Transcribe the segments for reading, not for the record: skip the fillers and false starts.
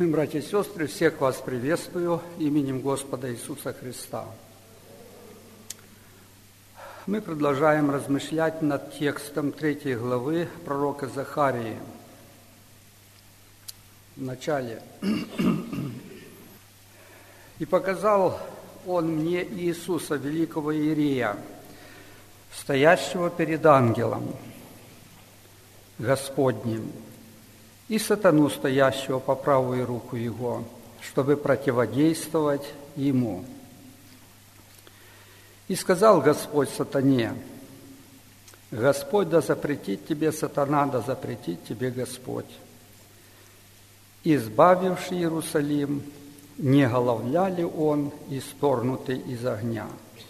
Братья и сестры, всех вас приветствую именем Господа Иисуса Христа. Мы продолжаем размышлять над текстом 3 главы пророка Захарии. В начале. «И показал он мне Иисуса, великого Иерея, стоящего перед ангелом Господним, и сатану, стоящего по правую руку его, чтобы противодействовать ему. И сказал Господь сатане: Господь да запретит тебе, сатана, да запретит тебе Господь, избавивший Иерусалим, не головля ли он, исторгнутый из огня?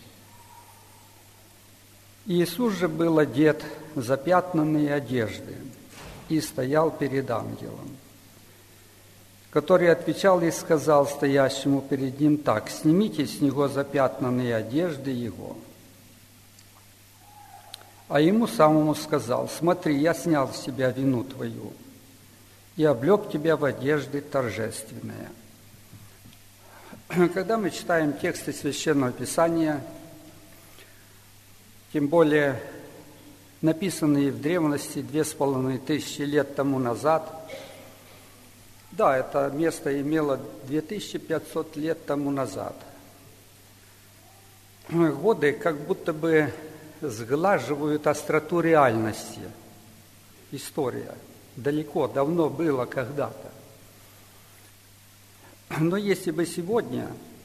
Иисус же был одет в запятнанные одежды и стоял перед ангелом, который отвечал и сказал стоящему перед ним так: «Снимите с него запятнанные одежды его». А ему самому сказал: «Смотри, я снял с себя вину твою и облег тебя в одежды торжественные». Когда мы читаем тексты Священного Писания, тем более написанные в древности 2500 лет тому назад, да, это место имело 2500 лет тому назад, годы как будто бы сглаживают остроту реальности. История далеко, давно было когда-то. Но если бы сегодня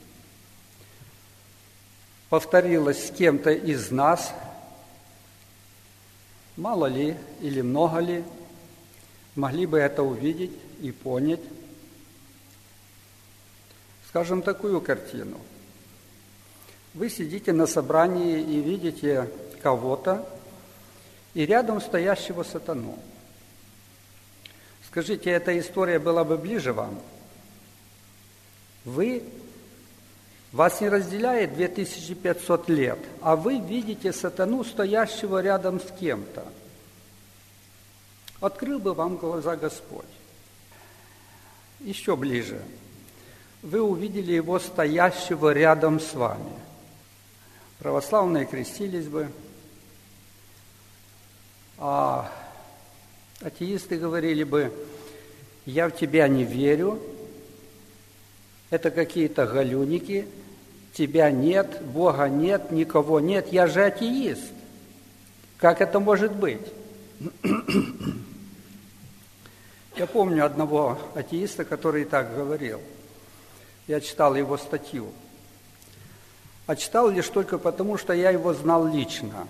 повторилось с кем-то из нас, мало ли или много ли, могли бы это увидеть и понять, скажем, такую картину. Вы сидите на собрании и видите кого-то, и рядом стоящего сатану. Скажите, эта история была бы ближе вам? Вас не разделяет 2500 лет, а вы видите сатану, стоящего рядом с кем-то. Открыл бы вам глаза Господь. Еще ближе. Вы увидели его стоящего рядом с вами. Православные крестились бы, а атеисты говорили бы: «Я в тебя не верю, это какие-то галюники, тебя нет, Бога нет, никого нет, я же атеист. Как это может быть?» Я помню одного атеиста, который так говорил. Я читал его статью. А читал лишь только потому, что я его знал лично.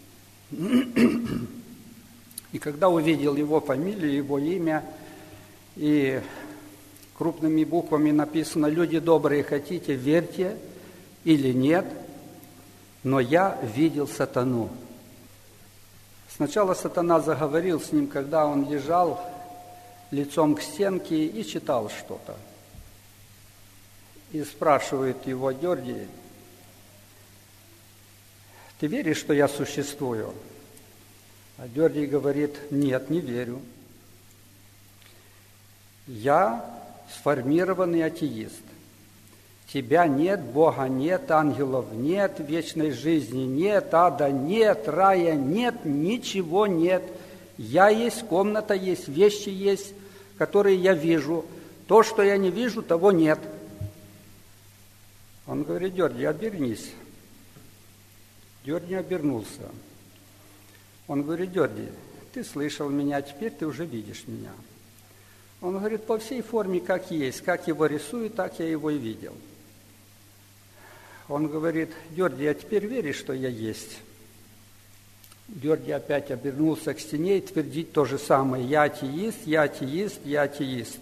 И когда увидел его фамилию, его имя, и крупными буквами написано: «Люди добрые, хотите, верьте или нет, но я видел сатану». Сначала сатана заговорил с ним, когда он лежал лицом к стенке и читал что-то. И спрашивает его Георгий: «Ты веришь, что я существую?» А Георгий говорит: «Нет, не верю. Я сформированный атеист. Тебя нет, Бога нет, ангелов нет, вечной жизни нет, ада нет, рая нет, ничего нет. Я есть, комната есть, вещи есть, которые я вижу. То, что я не вижу, того нет». Он говорит: «Георгий, обернись». Георгий обернулся. Он говорит: «Георгий, ты слышал меня, теперь ты уже видишь меня». Он говорит: «По всей форме, как есть, как его рисуют, так я его и видел». Он говорит: «Георгий, а теперь веришь, что я есть?» Георгий опять обернулся к стене и твердит то же самое: «Я атеист, я атеист, я атеист».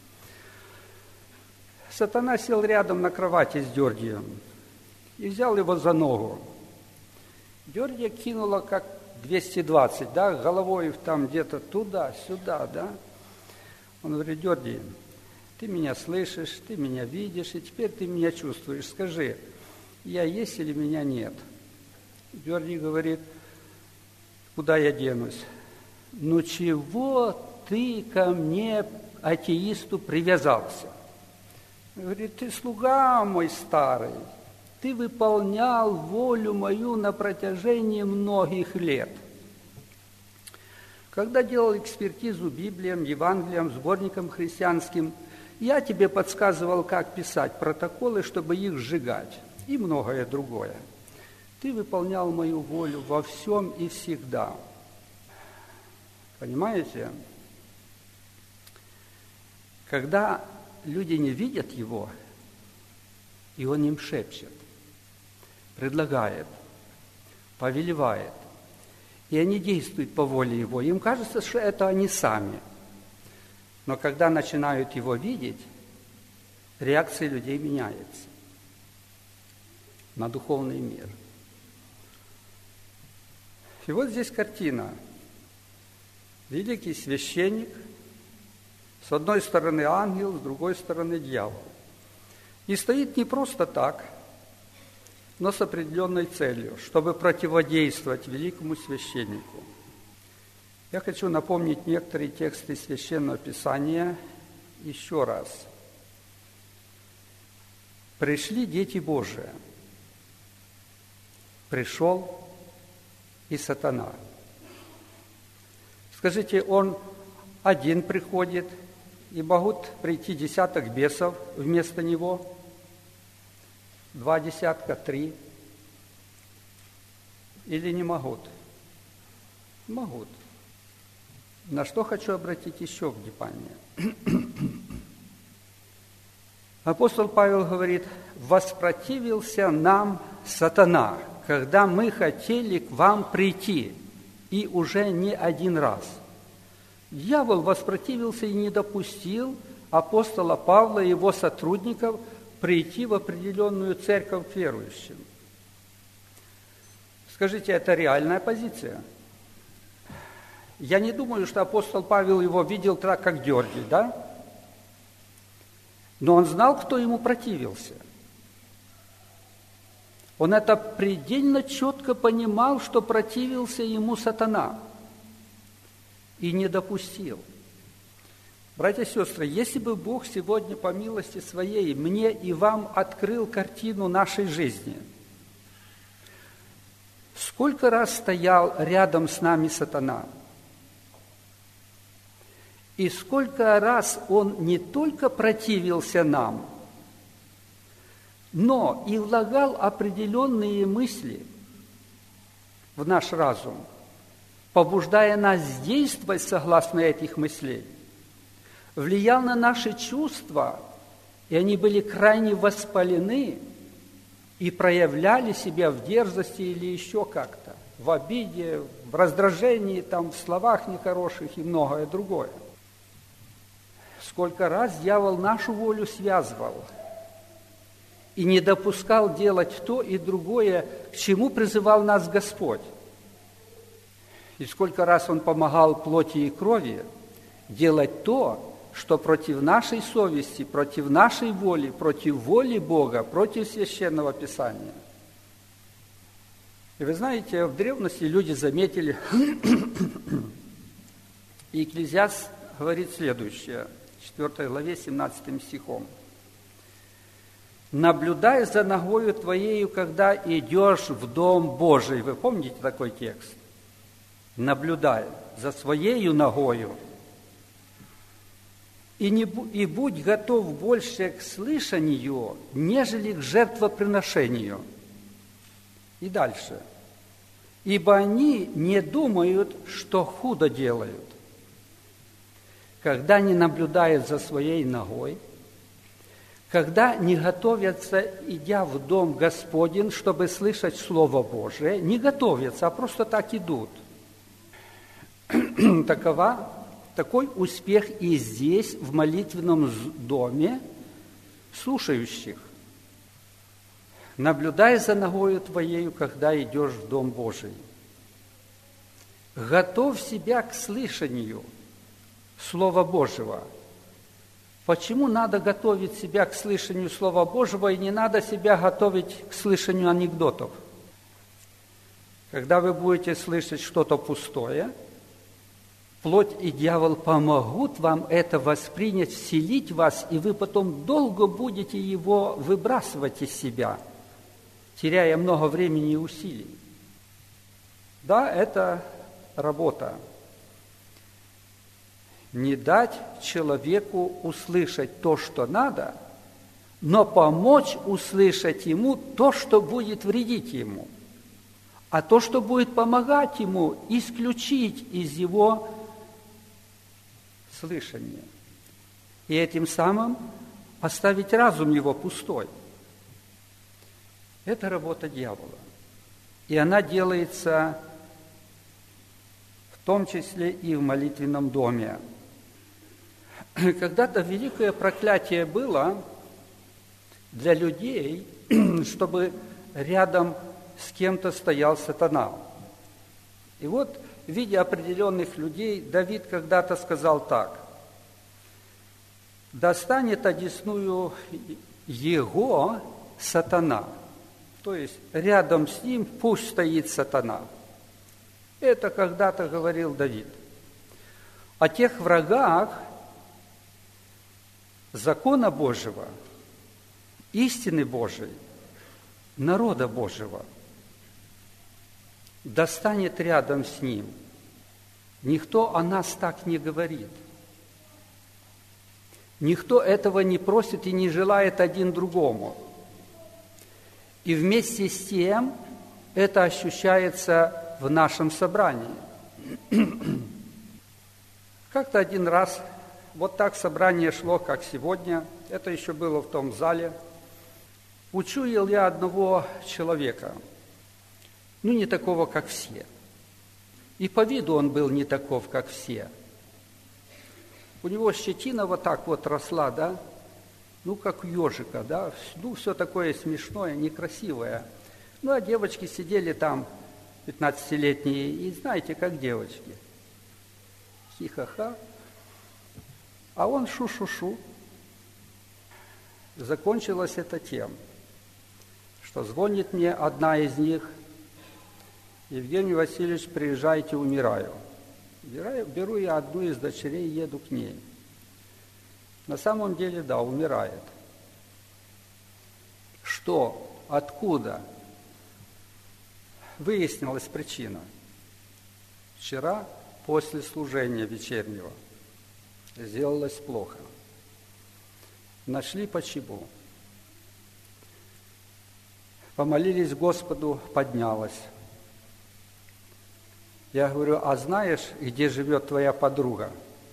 Сатана сел рядом на кровати с Георгием и взял его за ногу. Георгия кинула как 220, да, головой там где-то туда-сюда, да. Он говорит: «Георгий, ты меня слышишь, ты меня видишь, и теперь ты меня чувствуешь. Скажи, я есть или меня нет?» Георгий говорит: «Куда я денусь?» «Ну чего ты ко мне атеисту привязался. Говорит: ты слуга мой старый, ты выполнял волю мою на протяжении многих лет. Когда делал экспертизу Библиям, Евангелиям, сборникам христианским, я тебе подсказывал, как писать протоколы, чтобы их сжигать, и многое другое. Ты выполнял мою волю во всем и всегда. Понимаете? Когда люди не видят его, и он им шепчет, предлагает, повелевает, и они действуют по воле его, им кажется, что это они сами. Но когда начинают его видеть, реакция людей меняется на духовный мир. И вот здесь картина. Великий священник, с одной стороны ангел, с другой стороны дьявол. И стоит не просто так, но с определенной целью, чтобы противодействовать великому священнику. Я хочу напомнить некоторые тексты Священного Писания еще раз. Пришли дети Божии. Пришел и сатана. Скажите, он один приходит, и могут прийти десяток бесов вместо него? 2 десятка, 3? Или не могут? Могут. На что хочу обратить еще внимание. Апостол Павел говорит: «Воспротивился нам сатана, когда мы хотели к вам прийти, и уже не один раз». Дьявол воспротивился и не допустил апостола Павла и его сотрудников прийти в определенную церковь к верующим. Скажите, это реальная позиция? Я не думаю, что апостол Павел его видел так, как Георгий, да? Но он знал, кто ему противился. Он это предельно четко понимал, что противился ему сатана, и не допустил. Братья и сестры, если бы Бог сегодня по милости Своей мне и вам открыл картину нашей жизни, сколько раз стоял рядом с нами сатана, и сколько раз он не только противился нам, но и влагал определенные мысли в наш разум, побуждая нас действовать согласно этих мыслей, влиял на наши чувства, и они были крайне воспалены и проявляли себя в дерзости или еще как-то, в обиде, в раздражении, там, в словах нехороших и многое другое. Сколько раз дьявол нашу волю связывал и не допускал делать то и другое, к чему призывал нас Господь. И сколько раз он помогал плоти и крови делать то, что против нашей совести, против нашей воли, против воли Бога, против Священного Писания. И вы знаете, в древности люди заметили, и Екклезиаст говорит следующее, 4 главе, 17 стихом. «Наблюдай за ногою твоею, когда идешь в Дом Божий». Вы помните такой текст? «Наблюдай за своею ногою, и будь готов больше к слышанию, нежели к жертвоприношению». И дальше. «Ибо они не думают, что худо делают». Когда не наблюдают за своей ногой, когда не готовятся, идя в Дом Господень, чтобы слышать Слово Божие, не готовятся, а просто так идут. Такой успех и здесь, в молитвенном доме, слушающих. Наблюдай за ногою твоею, когда идешь в Дом Божий. Готовь себя к слышанию Слова Божьего. Почему надо готовить себя к слышанию Слова Божьего и не надо себя готовить к слышанию анекдотов? Когда вы будете слышать что-то пустое, плоть и дьявол помогут вам это воспринять, вселить в вас, и вы потом долго будете его выбрасывать из себя, теряя много времени и усилий. Да, это работа. Не дать человеку услышать то, что надо, но помочь услышать ему то, что будет вредить ему. А то, что будет помогать ему, исключить из его слышания. И этим самым оставить разум его пустой. Это работа дьявола. И она делается в том числе и в молитвенном доме. Когда-то великое проклятие было для людей, чтобы рядом с кем-то стоял сатана. И вот, видя определенных людей, Давид когда-то сказал так: «Достанет одесную его сатана». То есть рядом с ним пусть стоит сатана. Это когда-то говорил Давид. О тех врагах закона Божьего, истины Божией, народа Божьего достанет рядом с ним. Никто о нас так не говорит. Никто этого не просит и не желает один другому. И вместе с тем это ощущается в нашем собрании. Как-то один раз вот так собрание шло, как сегодня. Это еще было в том зале. Учуял я одного человека, не такого, как все. И по виду он был не таков, как все. У него щетина вот так вот росла, да, как у ежика, да, все такое смешное, некрасивое. А девочки сидели там, 15-летние, и знаете, как девочки. Хи-ха-ха. А он шу-шу-шу. Закончилось это тем, что звонит мне одна из них: Евгений Васильевич, приезжайте, умираю. Беру я одну из дочерей и еду к ней. На самом деле, да, умирает. Что? Откуда? Выяснилась причина. Вчера, после служения вечернего, сделалось плохо. Нашли почему. Помолились Господу, поднялась. Я говорю: а знаешь, где живет твоя подруга?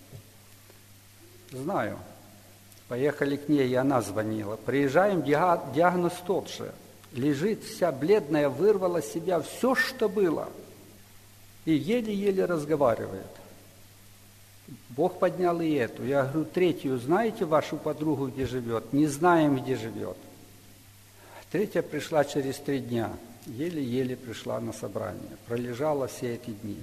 Знаю. Поехали к ней, и она звонила. Приезжаем, диагноз тот же. Лежит вся бледная, вырвала с себя все, что было. И еле-еле разговаривает. Бог поднял и эту. Я говорю: третью знаете вашу подругу, где живет? Не знаем, где живет. Третья пришла через 3 дня. Еле-еле пришла на собрание. Пролежала все эти дни.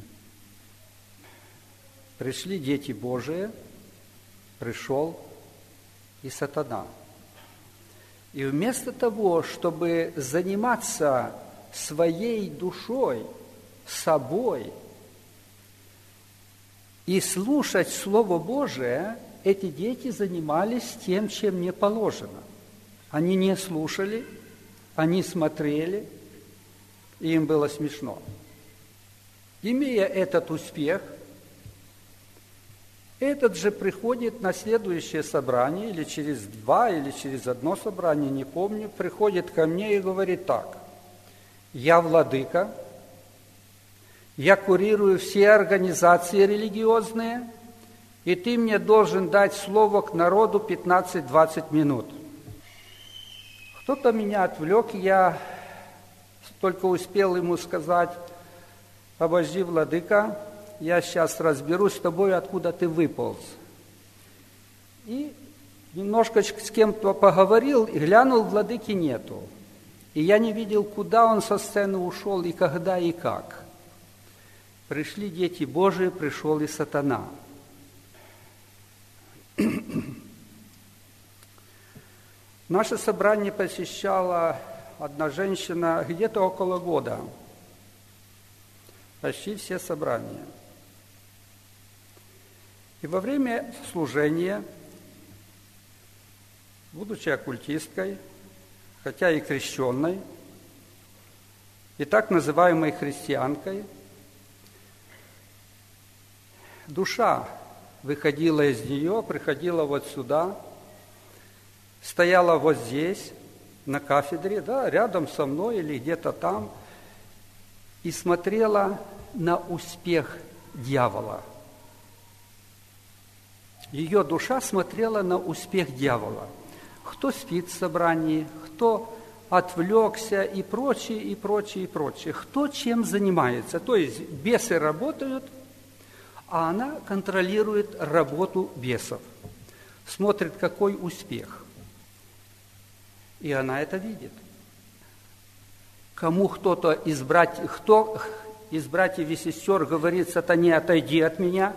Пришли дети Божии, пришел и сатана. И вместо того, чтобы заниматься своей душой, собой и слушать Слово Божие, эти дети занимались тем, чем не положено. Они не слушали, они смотрели, и им было смешно. Имея этот успех, этот же приходит на следующее собрание, или через 2, или через 1 собрание, не помню, приходит ко мне и говорит так: я владыка, я курирую все организации религиозные, и ты мне должен дать слово к народу 15-20 минут. Кто-то меня отвлек, я только успел ему сказать: обожди, владыка, я сейчас разберусь с тобой, откуда ты выполз. И немножко с кем-то поговорил, и глянул, владыки нету. И я не видел, куда он со сцены ушел, и когда, и как. Пришли дети Божии, пришел и сатана. Наше собрание посещала одна женщина где-то около года. Почти все собрания. И во время служения, будучи оккультисткой, хотя и крещенной, и так называемой христианкой, душа выходила из нее, приходила вот сюда, стояла вот здесь, на кафедре, да, рядом со мной или где-то там, и смотрела на успех дьявола. Ее душа смотрела на успех дьявола. Кто спит в собрании, кто отвлекся и прочее, и прочее, и прочее. Кто чем занимается. То есть бесы работают, а она контролирует работу бесов. Смотрит, какой успех. И она это видит. Кому кто из братьев и сестер говорит: сатане, отойди от меня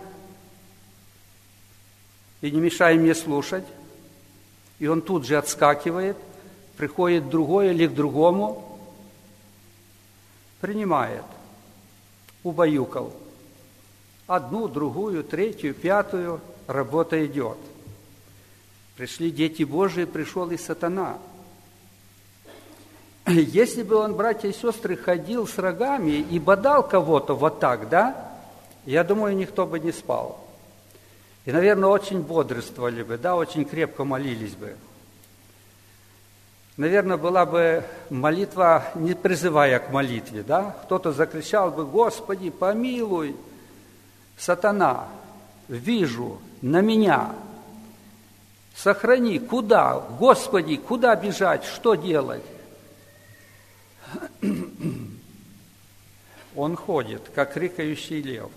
и не мешай мне слушать, и он тут же отскакивает, приходит другой или к другому, принимает, убаюкал. Одну, другую, третью, пятую, работа идет. Пришли дети Божии, пришел и сатана. Если бы он, братья и сестры, ходил с рогами и бодал кого-то вот так, да, я думаю, никто бы не спал. И, наверное, очень бодрствовали бы, да, очень крепко молились бы. Наверное, была бы молитва, не призывая к молитве, да, кто-то закричал бы: «Господи, помилуй, сатана, вижу, на меня, сохрани, куда, Господи, куда бежать, что делать?» Он ходит, как рыкающий лев.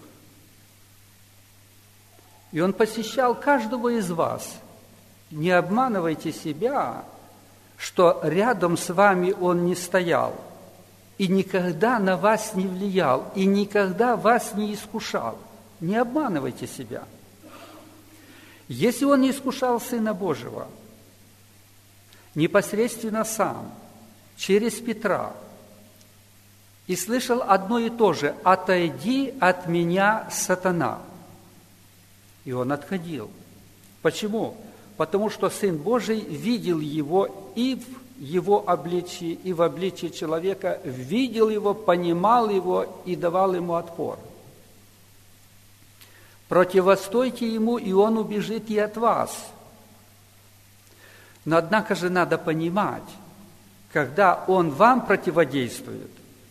И он посещал каждого из вас. Не обманывайте себя, что рядом с вами он не стоял, и никогда на вас не влиял, и никогда вас не искушал. Не обманывайте себя. Если он не искушал Сына Божьего, непосредственно сам, через Петра, и слышал одно и то же: «Отойди от меня, сатана». И он отходил. Почему? Потому что Сын Божий видел его и в его обличии, и в обличии человека, видел его, понимал его и давал ему отпор. Противостойте ему, и он убежит и от вас. Но однако же надо понимать, когда он вам противодействует,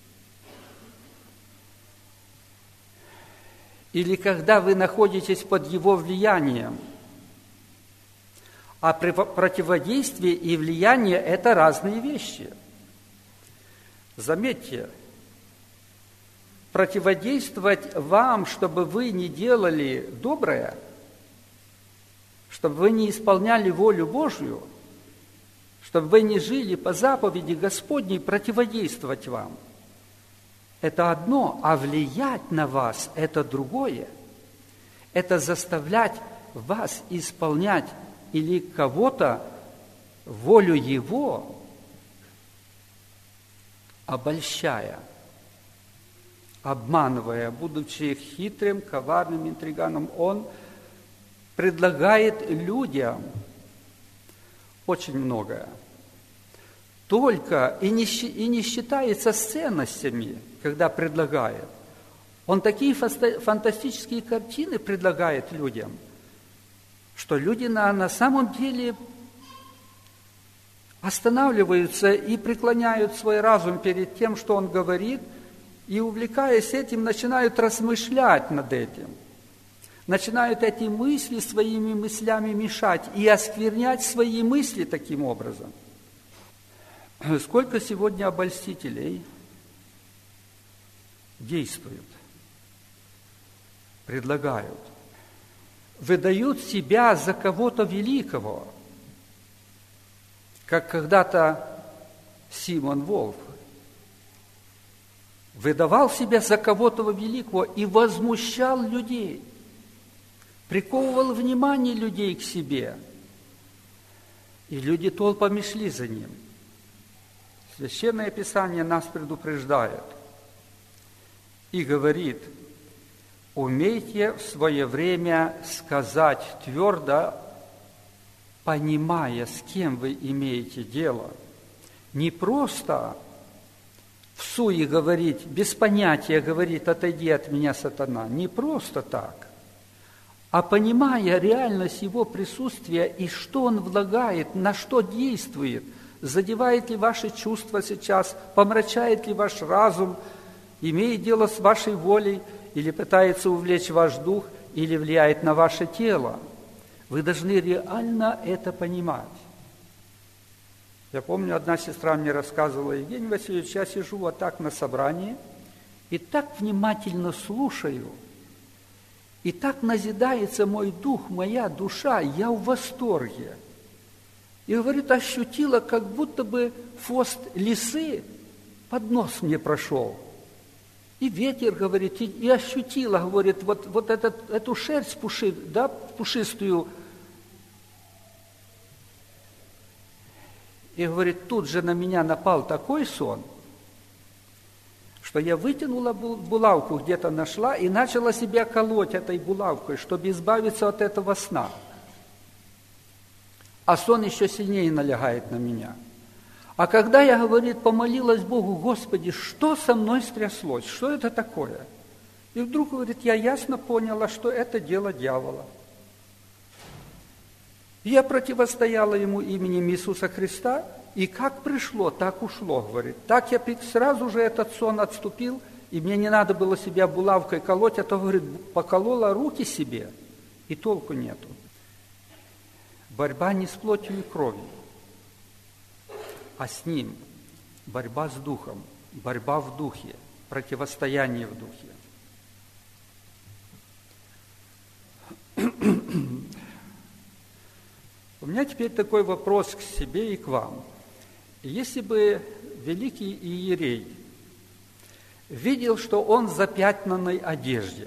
или когда вы находитесь под его влиянием. А противодействие и влияние – это разные вещи. Заметьте, противодействовать вам, чтобы вы не делали доброе, чтобы вы не исполняли волю Божью, чтобы вы не жили по заповеди Господней, противодействовать вам – это одно, а влиять на вас – это другое. Это заставлять вас исполнять или кого-то волю Его, обольщая, обманывая, будучи хитрым, коварным интриганом. Он предлагает людям очень многое. Только и не считается с ценностями, когда предлагает. Он такие фантастические картины предлагает людям, что люди на самом деле останавливаются и преклоняют свой разум перед тем, что он говорит, и, увлекаясь этим, начинают размышлять над этим. Начинают эти мысли своими мыслями мешать и осквернять свои мысли таким образом. Сколько сегодня обольстителей действуют, предлагают, выдают себя за кого-то великого, как когда-то Симон Волф выдавал себя за кого-то великого и возмущал людей, приковывал внимание людей к себе, и люди толпами шли за ним. Священное Писание нас предупреждает и говорит: Умейте в свое время сказать твердо, понимая, с кем вы имеете дело. Не просто всуе говорить, без понятия говорить, отойди от меня, сатана. Не просто так, а понимая реальность его присутствия и что он влагает, на что действует, задевает ли ваши чувства сейчас, помрачает ли ваш разум, имеет дело с вашей волей, или пытается увлечь ваш дух, или влияет на ваше тело. Вы должны реально это понимать. Я помню, одна сестра мне рассказывала: Евгений Васильевич, я сижу вот так на собрании, и так внимательно слушаю, и так назидается мой дух, моя душа, я в восторге. И, говорит, ощутила, как будто бы хвост лисы под нос мне прошел. И ветер, говорит, и ощутила, говорит, вот эту шерсть пушистую. И, говорит, тут же на меня напал такой сон, что я вытянула булавку, где-то нашла, и начала себя колоть этой булавкой, чтобы избавиться от этого сна. А сон еще сильнее налягает на меня. А когда я, говорит, помолилась Богу: Господи, что со мной стряслось? Что это такое? И вдруг, говорит, я ясно поняла, что это дело дьявола. Я противостояла ему именем Иисуса Христа, и как пришло, так ушло, говорит. Так я сразу же этот сон отступил, и мне не надо было себя булавкой колоть, а то, говорит, поколола руки себе, и толку нету. Борьба не с плотью и кровью, а с ним. Борьба с духом, борьба в духе, противостояние в духе. У меня теперь такой вопрос к себе и к вам. Если бы великий иерей видел, что он в запятнанной одежде,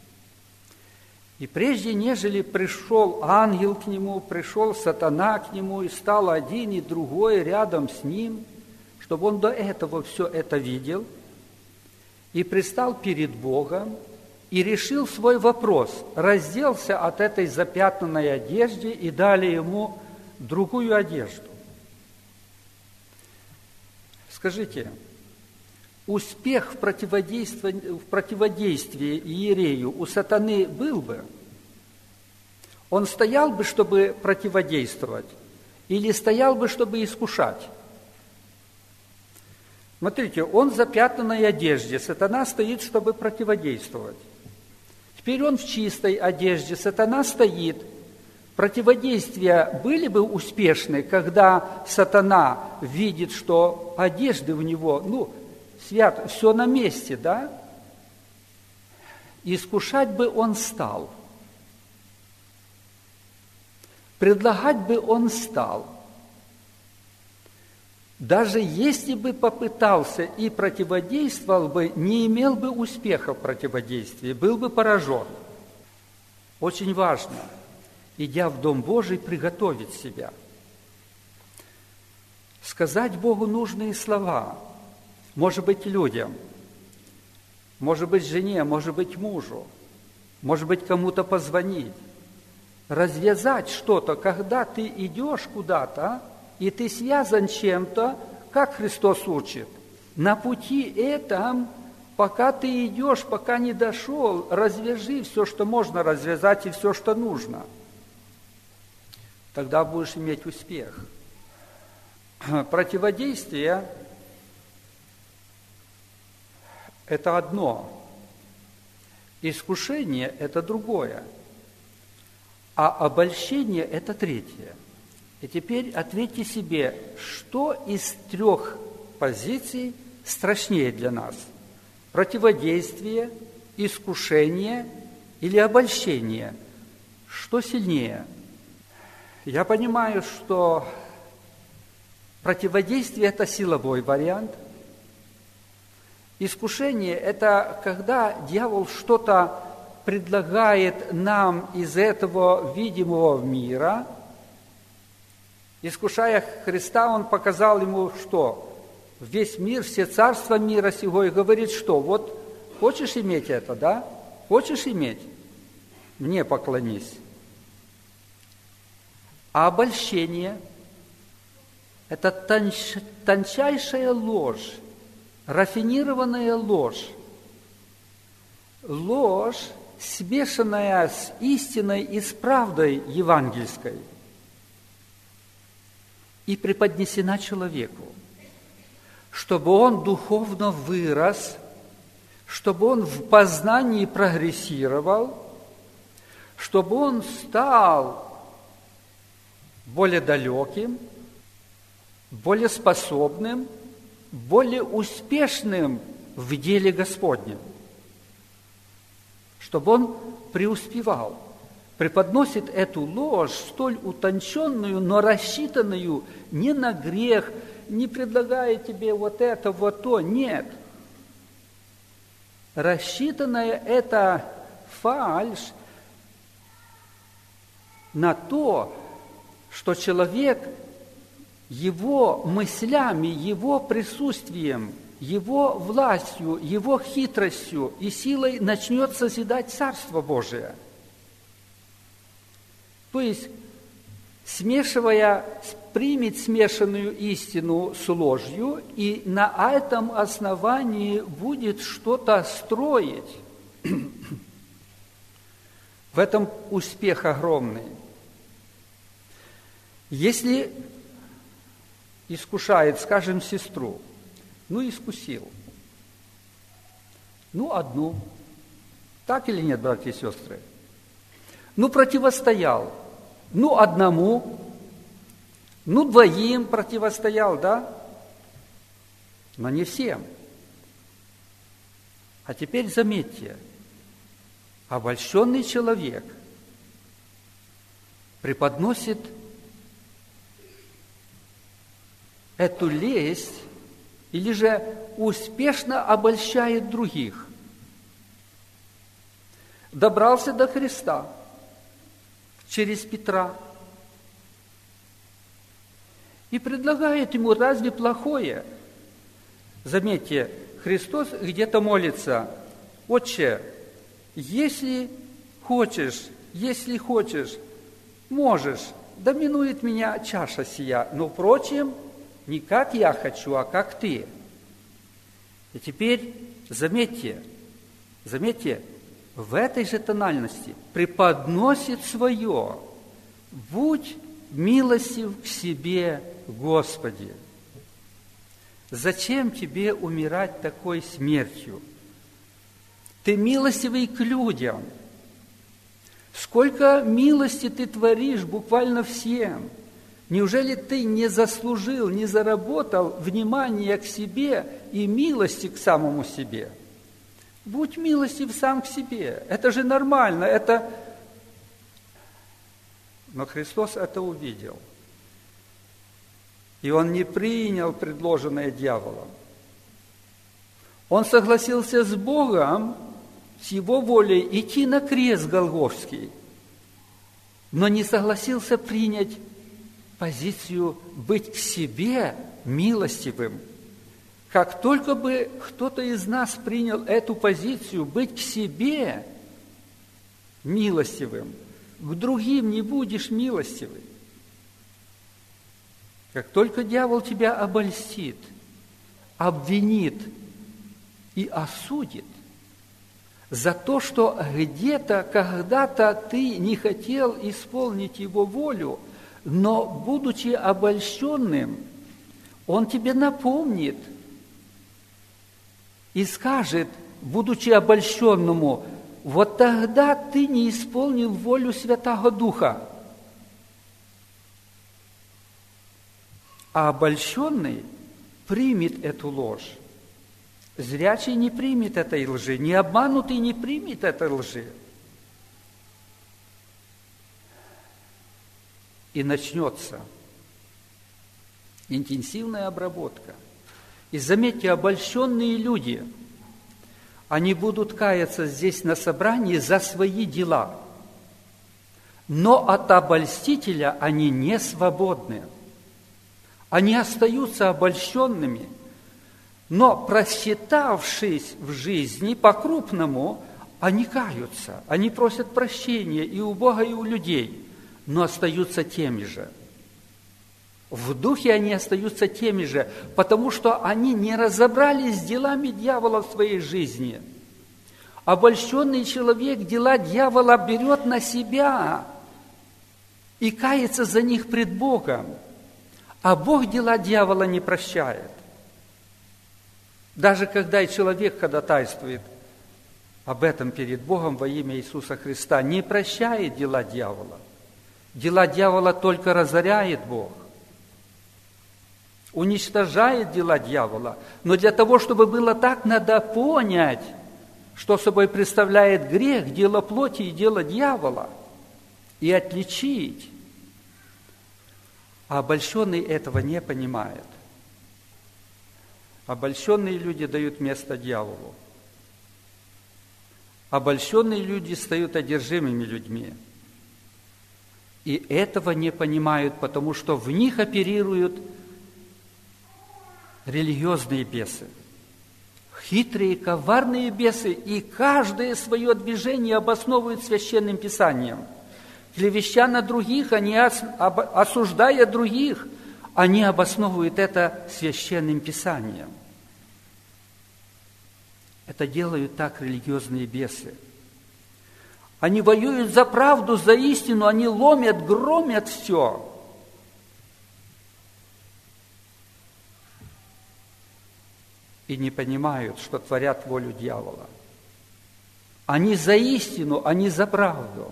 и прежде нежели пришел ангел к нему, пришел сатана к нему, и стал один и другой рядом с ним, чтобы он до этого все это видел, и предстал перед Богом, и решил свой вопрос, разделся от этой запятнанной одежды и дали ему другую одежду. Скажите, успех в противодействии иерею у сатаны был бы? Он стоял бы, чтобы противодействовать, или стоял бы, чтобы искушать? Смотрите, он в запятнанной одежде, сатана стоит, чтобы противодействовать. Теперь он в чистой одежде, сатана стоит. Противодействия были бы успешны, когда сатана видит, что одежды у него, свято, все на месте, да? Искушать бы он стал. Предлагать бы он стал. Даже если бы попытался и противодействовал бы, не имел бы успеха в противодействии, был бы поражен. Очень важно, идя в Дом Божий, приготовить себя. Сказать Богу нужные слова, может быть, людям, может быть, жене, может быть, мужу, может быть, кому-то позвонить. Развязать что-то, когда ты идешь куда-то, и ты связан чем-то, как Христос учит. На пути этом, пока ты идешь, пока не дошел, развяжи все, что можно развязать, и все, что нужно. Тогда будешь иметь успех. Противодействие – это одно. Искушение – это другое. А обольщение – это третье. И теперь ответьте себе, что из трех позиций страшнее для нас? Противодействие, искушение или обольщение? Что сильнее? Я понимаю, что противодействие – это силовой вариант. Искушение – это когда дьявол что-то предлагает нам из этого видимого мира. Искушая Христа, Он показал ему, что весь мир, все царства мира сего, и говорит, что вот хочешь иметь это, да? Хочешь иметь? Мне поклонись. А обольщение – это тончайшая ложь, рафинированная ложь. Ложь, смешанная с истиной и с правдой евангельской, и преподнесена человеку, чтобы он духовно вырос, чтобы он в познании прогрессировал, чтобы он стал более далеким, более способным, более успешным в деле Господнем, чтобы он преуспевал. Преподносит эту ложь, столь утонченную, но рассчитанную не на грех, не предлагая тебе вот это, вот то, нет. Рассчитанная эта фальшь на то, что человек его мыслями, его присутствием, его властью, его хитростью и силой начнет созидать Царство Божие. То есть, примет смешанную истину с ложью и на этом основании будет что-то строить. В этом успех огромный. Если искушает, скажем, сестру, искусил. Одну. Так или нет, братья и сестры? Противостоял. Одному. Двоим противостоял, да? Но не всем. А теперь заметьте, обольщенный человек преподносит эту лесть или же успешно обольщает других. Добрался до Христа через Петра и предлагает ему разве плохое? Заметьте, Христос где-то молится: «Отче, если хочешь, можешь, доминует меня чаша сия, но, впрочем, не как я хочу, а как ты». И теперь заметьте, в этой же тональности преподносит свое: «Будь милостив к себе, Господи». Зачем тебе умирать такой смертью? Ты милостивый к людям. Сколько милости ты творишь буквально всем. Неужели ты не заслужил, не заработал внимания к себе и милости к самому себе? Будь милостив сам к себе. Это же нормально. Но Христос это увидел. И Он не принял предложенное дьяволом. Он согласился с Богом, с Его волей, идти на крест Голгофский, но не согласился принять позицию быть к себе милостивым. Как только бы кто-то из нас принял эту позицию, быть к себе милостивым, к другим не будешь милостивым. Как только дьявол тебя обольстит, обвинит и осудит за то, что где-то, когда-то ты не хотел исполнить его волю, но, будучи обольщенным, он тебе напомнит и скажет, будучи обольщенному: вот тогда ты не исполнил волю Святого Духа. А обольщенный примет эту ложь. Зрячий не примет этой лжи, не обманутый не примет этой лжи. И начнется интенсивная обработка. И заметьте, обольщенные люди, они будут каяться здесь на собрании за свои дела. Но от обольстителя они не свободны. Они остаются обольщенными, но просчитавшись в жизни по-крупному, они каются, они просят прощения и у Бога, и у людей, но остаются теми же. В духе они остаются теми же, потому что они не разобрались с делами дьявола в своей жизни. Обольщенный человек дела дьявола берет на себя и кается за них пред Богом, а Бог дела дьявола не прощает. Даже когда человек ходатайствует об этом перед Богом во имя Иисуса Христа, не прощает дела дьявола. Дела дьявола только разоряет Бог, уничтожает дела дьявола. Но для того, чтобы было так, надо понять, что собой представляет грех, дело плоти и дело дьявола, и отличить. А обольщенный этого не понимает. Обольщенные люди дают место дьяволу. Обольщенные люди стают одержимыми людьми. И этого не понимают, потому что в них оперируют религиозные бесы. Хитрые, коварные бесы, и каждое свое движение обосновывают Священным Писанием. Клевеща на других, они осуждая других, они обосновывают это Священным Писанием. Это делают так религиозные бесы. Они воюют за правду, за истину, они ломят, громят все. И не понимают, что творят волю дьявола. Они за истину, они за правду.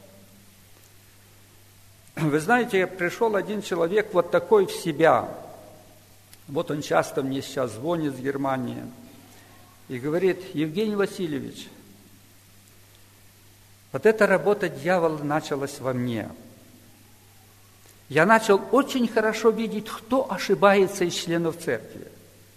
Вы знаете, пришел один человек вот такой в себя. Вот он часто мне сейчас звонит с Германии и говорит: Евгений Васильевич, вот эта работа дьявола началась во мне. Я начал очень хорошо видеть, кто ошибается из членов церкви.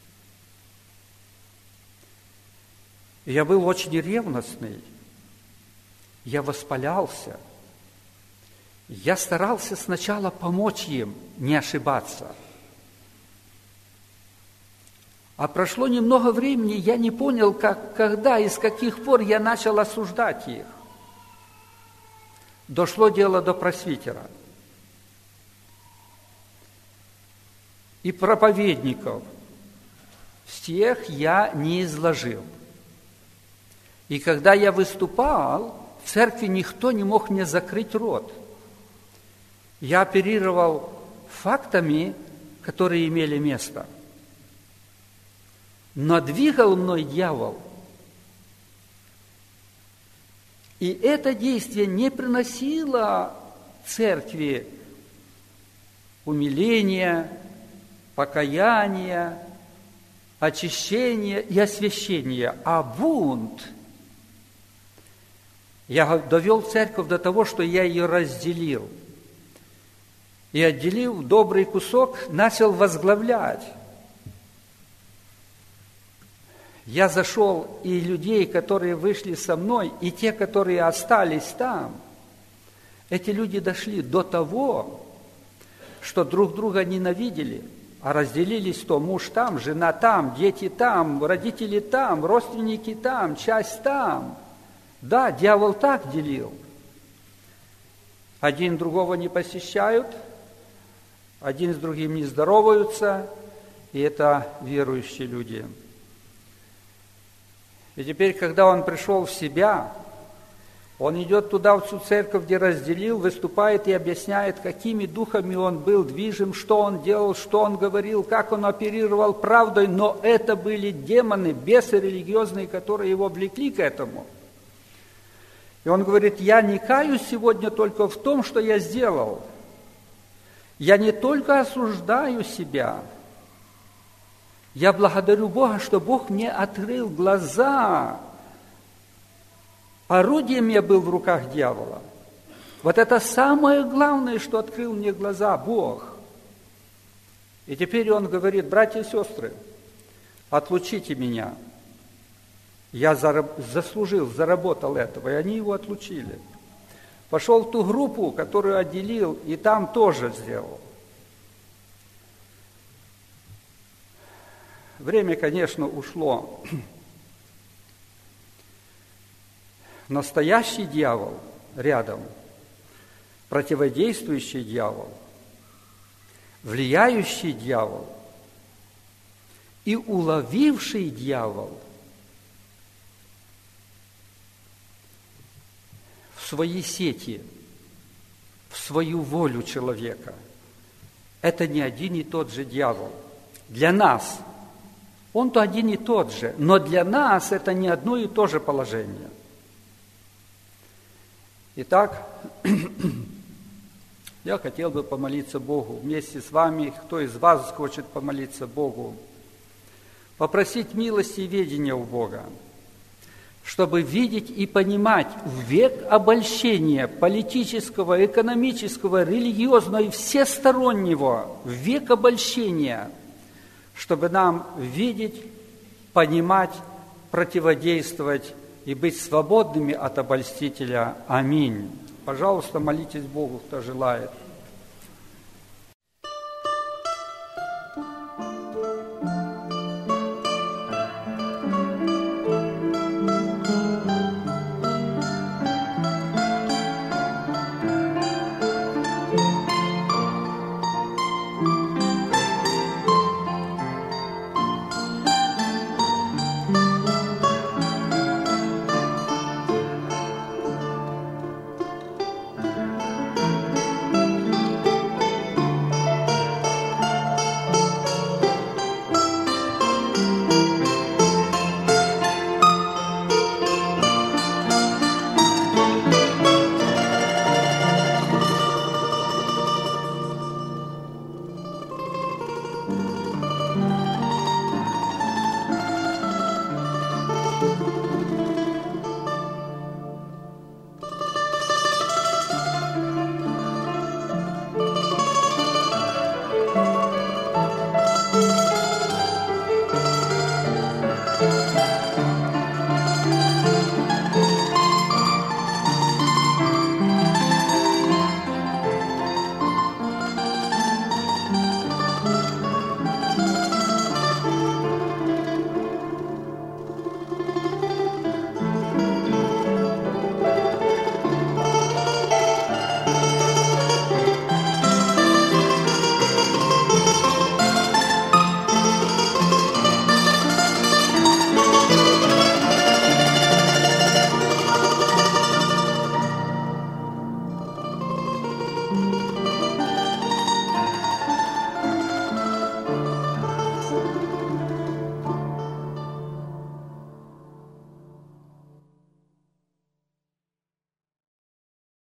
Я был очень ревностный, я воспалялся. Я старался сначала помочь им не ошибаться. А прошло немного времени, я не понял, когда и с каких пор я начал осуждать их. Дошло дело до пресвитера и проповедников. Всех я не изложил. И когда я выступал, в церкви никто не мог мне закрыть рот. Я оперировал фактами, которые имели место. Но двигал мной дьявол. И это действие не приносило церкви умиления, покаяния, очищения и освящения, а бунт. Я довел церковь до того, что я ее разделил. И, отделив добрый кусок, начал возглавлять. Я зашел, и людей, которые вышли со мной, и те, которые остались там, эти люди дошли до того, что друг друга ненавидели, а разделились то муж там, жена там, дети там, родители там, родственники там, часть там. Да, дьявол так делил. Один другого не посещают, один с другим не здороваются, и это верующие люди. И теперь, когда он пришел в себя, он идет туда, в ту церковь, где разделил, выступает и объясняет, какими духами он был движим, что он делал, что он говорил, как он оперировал правдой, но это были демоны, бесы религиозные, которые его влекли к этому. И он говорит: я не каюсь сегодня только в том, что я сделал. Я не только осуждаю себя, я благодарю Бога, что Бог мне открыл глаза. Орудием я был в руках дьявола. Вот это самое главное, что открыл мне глаза Бог. И теперь он говорит: братья и сестры, отлучите меня. Я заслужил, заработал этого, и они его отлучили. Пошел в ту группу, которую отделил, и там тоже сделал. Время, конечно, ушло. настоящий дьявол рядом, противодействующий дьявол, влияющий дьявол и уловивший дьявол в свои сети, в свою волю человека. Это не один и тот же дьявол. Для нас он-то один и тот же, но для нас это не одно и то же положение. Итак, я хотел бы помолиться Богу вместе с вами, кто из вас хочет помолиться Богу, попросить милости и ведения у Бога, чтобы видеть и понимать в век обольщения политического, экономического, религиозного и всестороннего, в век обольщения, чтобы нам видеть, понимать, противодействовать и быть свободными от обольстителя. Аминь. Пожалуйста, молитесь Богу, кто желает.